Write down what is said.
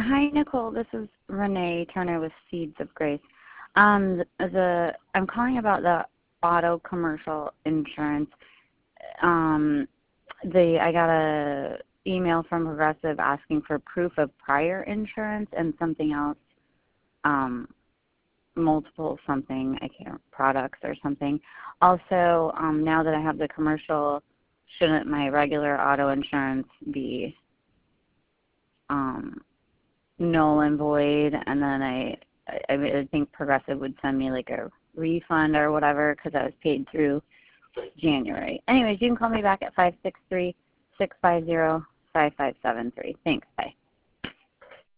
Hi, Nicole. This is Renee Turner with Seeds of Grace. I'm calling about the auto commercial insurance. I got a email from Progressive asking for proof of prior insurance and something else, multiple something, I can't, products or something. Also, now that I have the commercial, shouldn't my regular auto insurance be null and void? And then I think Progressive would send me like a refund or whatever because I was paid through January. Anyways, you can call me back at 563-650-5573. Thanks. Bye.